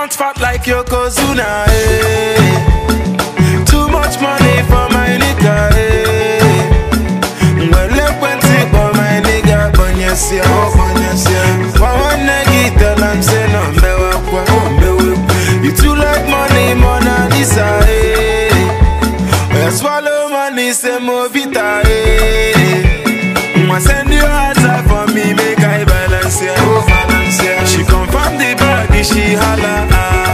account fat like Yokozuna, Too much money for my nigga, Well, look when for my nigga, Bonyasia, one nigga tell I'm saying no, you too like money, Mona Lisa, swallow money, say Movita, send you answer for me, make I balance, She confirm the bag, she holla,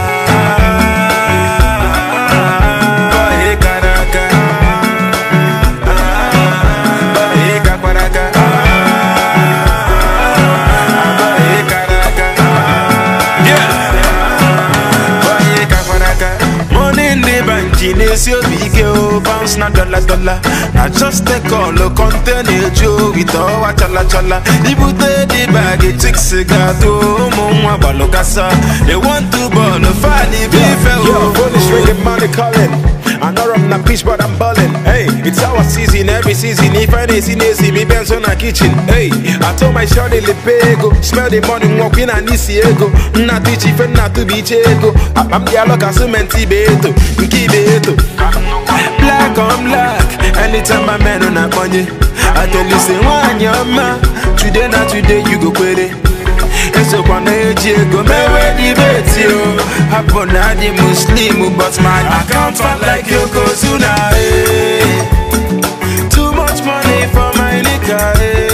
your big bounce na dollar. I just take all the container Joe with all chala. Ibute the bag, it takes cigar to Mumwa Balokasa. They want to burn the funny beef. Yo, phone is ringing, money calling. I know I'm not peach, but I'm ballin'. Hey, it's our season, every season. If I ain't seen it, me Benz on a kitchen. Hey, I told my shawty Lepego, smell the money, walk in and see ego. Not teach if not to be chego. I'm the aloca cementi beto, Kibeto. Black on black, anytime I man on a money. I tell you, say, one your man. Today, not today, you go quit it. So when I go, me ready bet you. Happen na the Muslim, but my account fat like Yokozuna. Too much money for my nigga.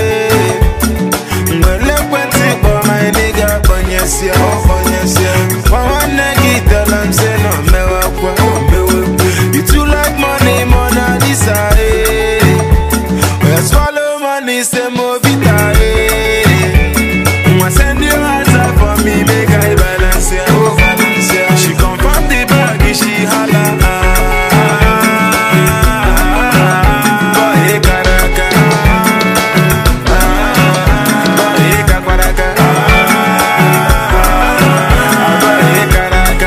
Well, look when for my nigga, Bonyasia, one nigga tell I'm saying no, you too like money, Mona Lisa. Swallow money, say Movita. Send you answer for me, make I balance, She confirm the bag, she holla, Boy, Karaka, Boy, Kaparaka, Boy, Karaka.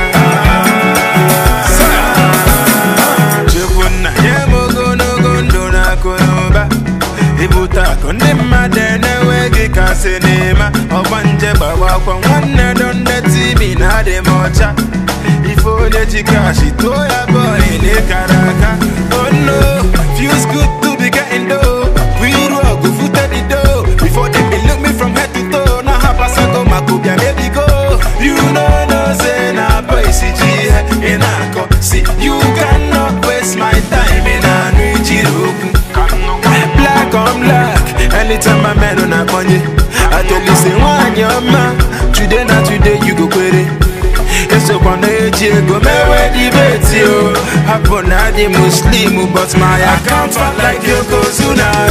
Chukuna, Yamogo, no gondona, Konoba, Ibuta, Kondema, Denewegi, Kasenema. Obanje bawa kwa wana donde tibi na de mocha. Ifo de chika shito ya boy ne karaka. Oh no, feels good to be getting dough. We rock go foot at the door. Before they be look me from head to toe. Na hapasa go makubia maybe go. You know no say na boy CG in ako. See you cannot waste my time in a Nijiroku. Black on black, anytime I man on a money. I tell you, say, one your man. Today, not today, you go quit it. Yes, so when I go, me ready bet you. Happen na the Muslim, but my account fat like Yokozuna.